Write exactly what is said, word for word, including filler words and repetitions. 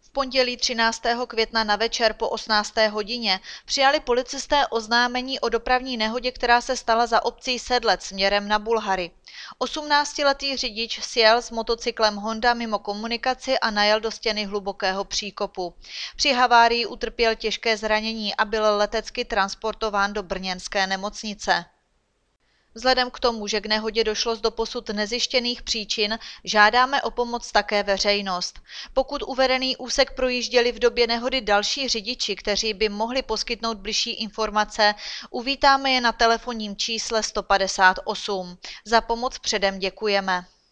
V pondělí třináctého května na večer po osmnácté hodině přijali policisté oznámení o dopravní nehodě, která se stala za obcí Sedlec směrem na Bulhary. osmnáctiletý řidič sjel s motocyklem Honda mimo komunikaci a najel do stěny hlubokého příkopu. Při havárii utrpěl těžké zranění a byl letecky transportován do brněnské nemocnice. Vzhledem k tomu, že k nehodě došlo z doposud nezjištěných příčin, žádáme o pomoc také veřejnost. Pokud uvedený úsek projížděli v době nehody další řidiči, kteří by mohli poskytnout bližší informace, uvítáme je na telefonním čísle sto padesát osm. Za pomoc předem děkujeme.